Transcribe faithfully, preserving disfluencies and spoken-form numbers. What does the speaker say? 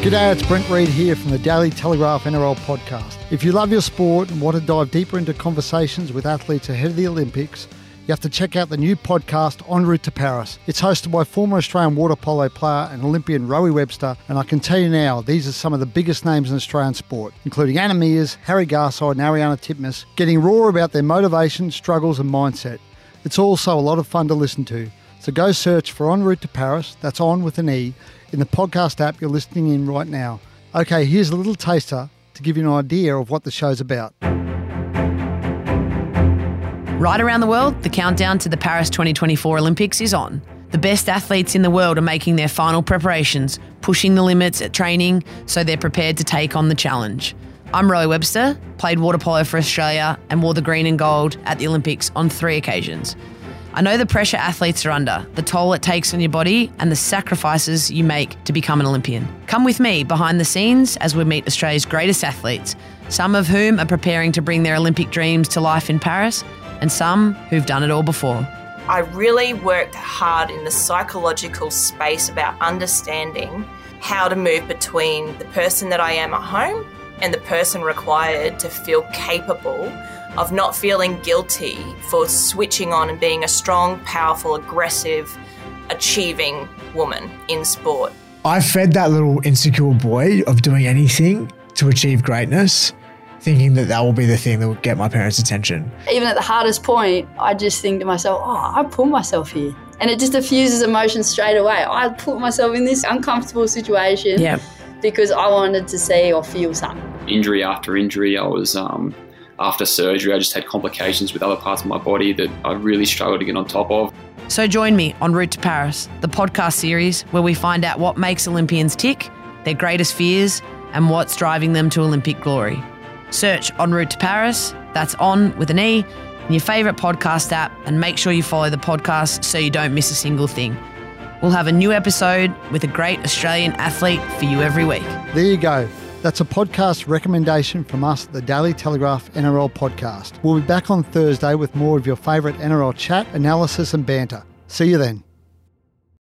G'day, it's Brent Reid here from the Daily Telegraph N R L podcast. If you love your sport and want to dive deeper into conversations with athletes ahead of the Olympics, you have to check out the new podcast, En Route to Paris. It's hosted by former Australian water polo player and Olympian Rowie Webster, and I can tell you now, these are some of the biggest names in Australian sport, including Anna Meares, Harry Garside and Ariana Titmus, getting raw about their motivation, struggles and mindset. It's also a lot of fun to listen to. So go search for En Route to Paris, that's on with an E, in the podcast app you're listening in right now. Okay, here's a little taster to give you an idea of what the show's about. Right around the world, the countdown to the Paris twenty twenty-four Olympics is on. The best athletes in the world are making their final preparations, pushing the limits at training so they're prepared to take on the challenge. I'm Rowie Webster, played water polo for Australia and wore the green and gold at the Olympics on three occasions. I know the pressure athletes are under, the toll it takes on your body and the sacrifices you make to become an Olympian. Come with me behind the scenes as we meet Australia's greatest athletes, some of whom are preparing to bring their Olympic dreams to life in Paris and some who've done it all before. I really worked hard in the psychological space about understanding how to move between the person that I am at home and the person required to feel capable of not feeling guilty for switching on and being a strong, powerful, aggressive, achieving woman in sport. I fed that little insecure boy of doing anything to achieve greatness, thinking that that will be the thing that will get my parents' attention. Even at the hardest point, I just think to myself, oh, I put myself here. And it just diffuses emotions straight away. I put myself in this uncomfortable situation yeah. because I wanted to see or feel something. Injury after injury, I was... Um, After surgery, I just had complications with other parts of my body that I really struggled to get on top of. So join me on Route to Paris, the podcast series where we find out what makes Olympians tick, their greatest fears, and what's driving them to Olympic glory. Search En Route to Paris, that's on with an E, in your favourite podcast app, and make sure you follow the podcast so you don't miss a single thing. We'll have a new episode with a great Australian athlete for you every week. There you go. That's a podcast recommendation from us at the Daily Telegraph N R L podcast. We'll be back on Thursday with more of your favourite N R L chat, analysis and banter. See you then.